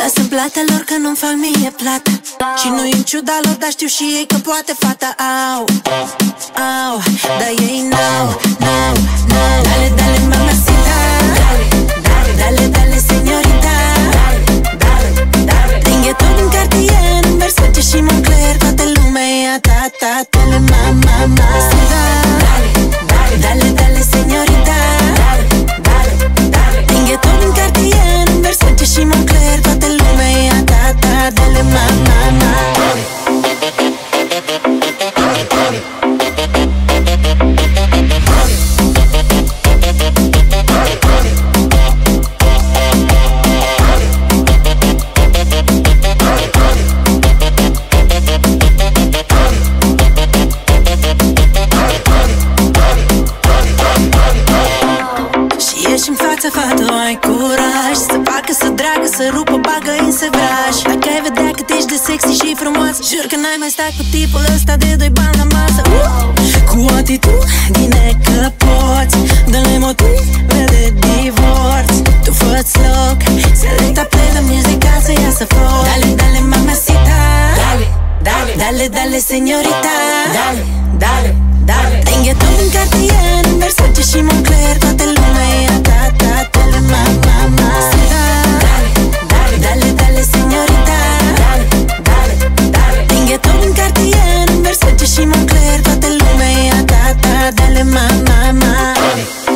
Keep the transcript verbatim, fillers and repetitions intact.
Lasă-mi platelor că nu-mi fac mie plată. Și nu-i în ciuda lor, dar știu și ei că poate fata. Au, au, dar ei n-au, n-au, n-au. Dale, dale, mamacita. Dale, dale, dale, dale, señorita. Dale, dale, dale. Prin tot din cartier, în Versace și Moncler, toată lumea e a ta, ta, tale, mama, mamacita. Dale, dale, dale, dale, señorita. Dale, dale, dale. Prin tot din cartier, în Versace și Moncler, toată lumea e a ta, ta, dale, mama, mama. Fată, ai curaj să facă, să dragă, să rupă, bagă-i să vraj. Dacă ai vedea cât ești de sexy și frumoasă, jur că n-ai mai stat cu tipul ăsta de doi bani la masă. uh! Cu atitudine că poți, dă-le motive de divorț. Tu fă-ți loc, selecta play la muzica să iasă foc. Dale, dale, mamacita. Dale, dale, dale, dale, señorita. Dale, dale, dale. Prin tot din cartier, în Versace și Moncler, toată lumea e a ta, ta, tale, mama, mamacita. Dale, dale, dale, dale, señorita. Dale, dale, dale. Prin tot din cartier, în Versace și Moncler, toată lumea e a ta, ta, dale, mama, mama.